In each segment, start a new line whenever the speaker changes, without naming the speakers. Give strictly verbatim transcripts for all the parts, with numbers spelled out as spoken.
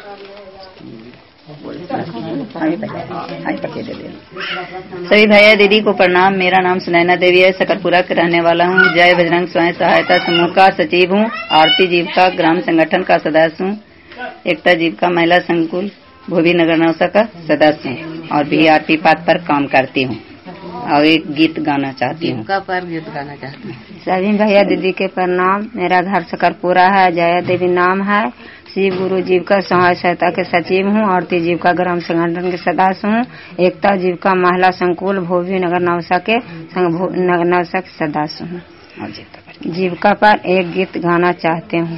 सभी भैया दीदी को प्रणाम। मेरा नाम सुनैना देवी है, सकरपुरा के रहने वाला हूँ। जय बजरंग स्वयं सहायता समूह का सचिव हूँ। आरती जीविका ग्राम संगठन का सदस्य हूँ। एकता जीविका महिला संकुल भूवी नगर नौसा का सदस्य हूँ और भी आरती पाठ पर काम करती हूँ और एक गीत गाना चाहती हूँ। पर गीत गाना चाहती हूँ।
सभी भैया दीदी के प्रणाम। मेरा घर सकरपुरा है, जया देवी नाम है। शिव गुरु जीविका सहाय सहायता के सचिव हूँ। आरती जीविका ग्राम संगठन के सदस्य हूँ। एकता जीविका महिला संकुल भोवी नगर नौसा के नगर नौसा के सदस्य हूँ। जीविका पर एक गीत गाना चाहते हूँ।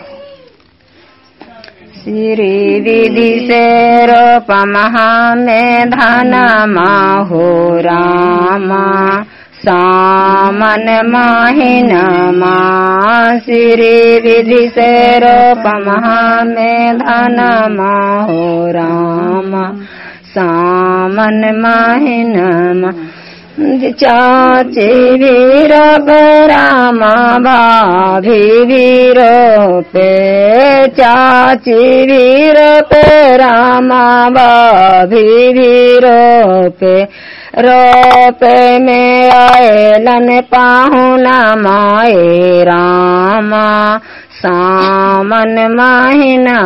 श्री विधि से रोप महा में धना माहो रामा सामन माहिनमा। श्री विधि से रोप महा में धना माहो रामा सामन माहिनमा। चाची वीर रामा भाभी वीरो पे चाची वीर पे रामा भाभी वीरो पे रोपे में आयलन पाहुना माए रामा सामन माहिना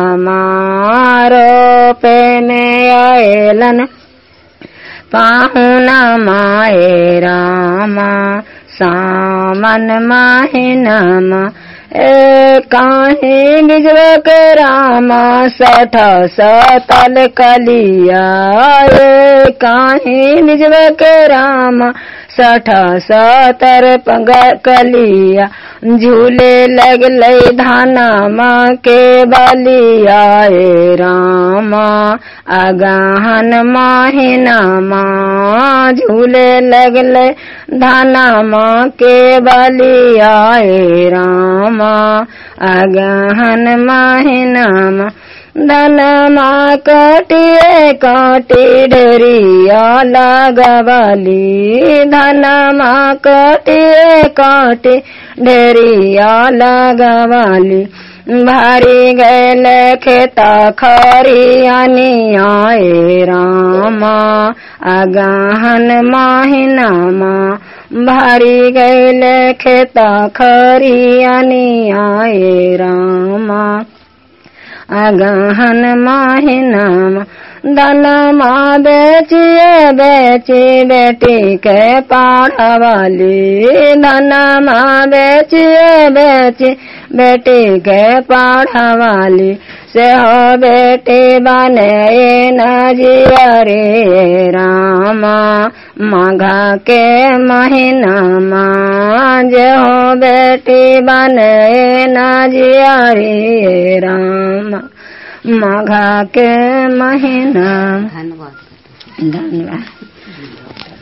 रोपे में आयलन पाहुना माए रामा सामन माहिनमा। ए काहे बिजवे के रामा सठ सतल कलिया। ए काहे बिजवे के रामा सठ सतर कलिया। झूले लगले धाना माँ के बलिया ए रामा अगहन माहिना माँ। झूले लगले धाना माँ के बलिया ए रामा अगहन माहिना माँ। धनमा कटिए काटी ढेरिया लगवाली। धनमा कटिए काटी ढेरिया लगवाली। भारी गैल खेता खरियानिया ए रामा अगहन माहिनामा। भारी गैल खेता खरियानिया ए रामा अगहन माहिनामा। धनमा बेचिए बेची बेटी के पढ़वाली। धनमा बेचिए बेची बेटी के पढ़वाली। से हो बेटी बने नजिया रे रामा माघा के महीनामा। जे हो बेटी बने नजिया रे रामा माघा के महीना। धन्यवाद धन्यवाद।